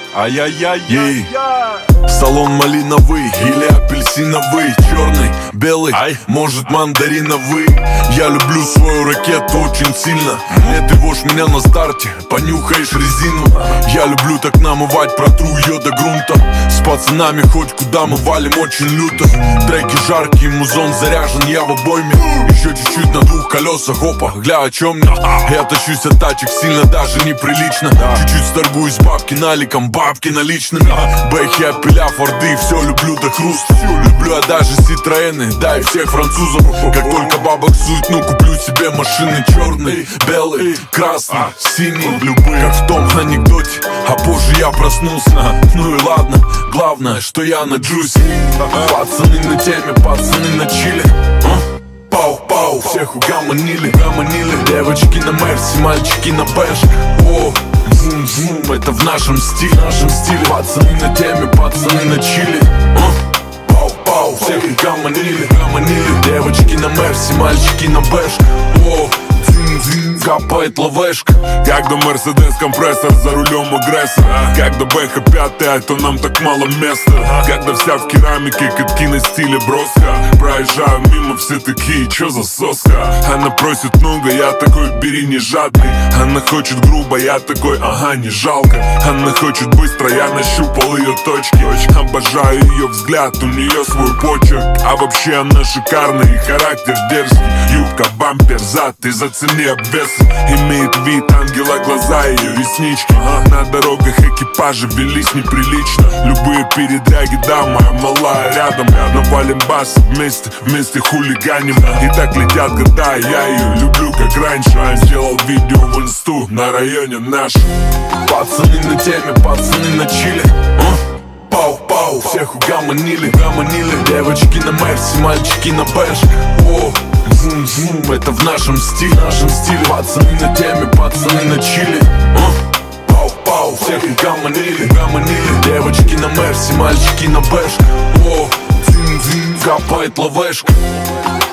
Ай-яй-яй-яй. Салон малиновый или апельсиновый, черный, белый, может мандариновый. Я люблю свою ракету очень сильно. Не тревожь меня на старте, понюхаешь резину. Я люблю так намывать, протру ее до грунта. С пацанами хоть куда мы валим очень люто. Треки жаркие, музон заряжен, я в обойме. Еще чуть-чуть на двух колесах, опа, гля, о чем мне? Я тащусь от тачек сильно, даже неприлично. Чуть-чуть сторгуюсь бабки наликом, бабки наличными. Бэхи, апеля, форды, все люблю до хруста. Люблю я даже Ситроены, да и всех французов. Как только бабок сует, ну куплю себе машины. Черный, белый, красный, синий, любые. Как в том анекдоте, а позже я проснулся. Ну и ладно, главное, что я на джусе. Пацаны на теме, пацаны на чиле. Пау-пау, всех угомонили, гомонили. Девочки на Мерси, мальчики на бэшках. О, зум-зум, это в нашем стиле, Пацаны на теме, пацаны на чиле. Пау-пау, всех угомонили, гомонили. Девочки на Мерси, мальчики на бэшках. О, капает лавешка. Когда Мерседес компрессор, за рулем агрессор. Когда Бэха пятый, а то нам так мало места. Когда вся в керамике, катки на стиле броска. Проезжаю мимо, все такие, чё за соска? Она просит много, я такой, бери не жадный. Она хочет грубо, я такой, ага, не жалко. Она хочет быстро, я нащупал ее точки. Обожаю ее взгляд, у нее свой почерк. А вообще она шикарная и характер дерзкий. Юбка, бампер, зад, ты зацени обвес. Имеет вид ангела, глаза ее реснички. На дорогах экипажи велись неприлично. Любые передряги, да, моя малая рядом. Навалим бас вместе хулиганим. И так летят года, я ее люблю как раньше. Сделал видео в инсту на районе наш. Пацаны на теме, пацаны на чиле. Пау-пау, всех угомонили, гомонили. Девочки на Мерси, мальчики на бэшках. О, зум-зум, это в нашем стиле, Пацаны на теме, пацаны на чиле. Пау-пау, всех угомонили, гомонили. Девочки на Мерси, мальчики на бэшках. О, зим-зим, капает лавешка.